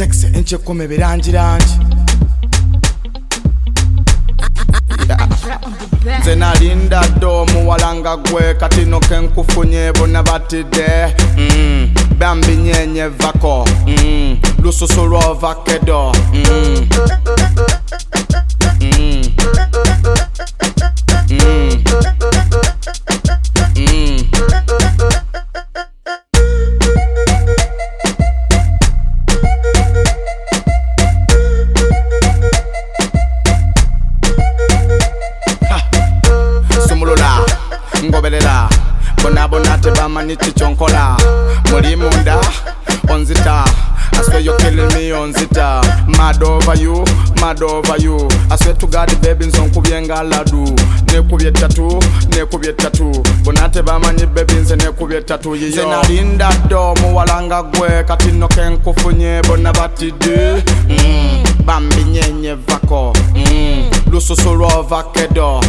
Sexy enche come birangirangi Zena linda domu walanga gwe katino kenkufunye bona batide Bambi nyenye vako Lususu rova kedo Ngobelela bona teba maniti chonkola Muri munda onzita I swear you're killing me onzita Mad over you I swear to God baby nzonkubienga ladu Nekubye tatu Bona teba mani baby nze nekubye tatu yiyo Zena linda domu walanga gwe katino kenkufunye bona batide Bambi nyenye vako Lususu rova kedo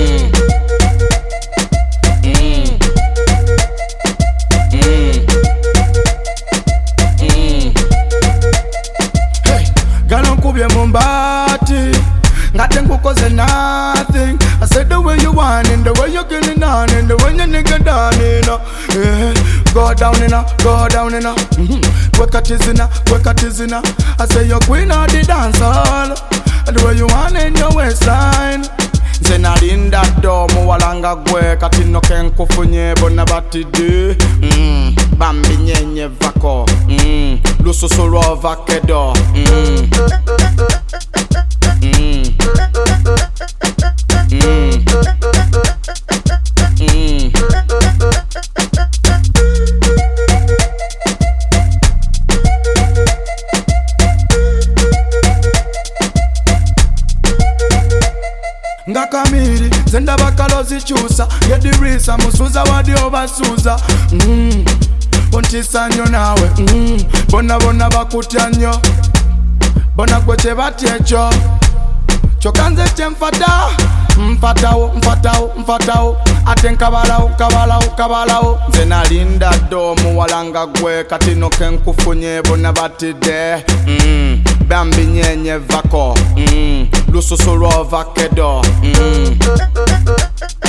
Galo nkubye mumbati ngate ngukoze nothing I said the way you want and the way you killing on and the way you nigga down in Go down in Kwekatizina I say you're queen of the dance hall the way you want in your waistline Zena linda domu walanga gwe katino kenkufunye bona batide Bambi nyenye vako Lususu rova kedo Ngakamiri zenda bakalozi chusa yedirisa musuza wadi obasuza Ontisanyo nawe bona bakutyanyo bona kweche batyecho chokanze chemfata mfatao atenkabalao Zena linda domu walanga gwe katino kenkufunye bona batide Bambi nyenye vako Lususu rova kedo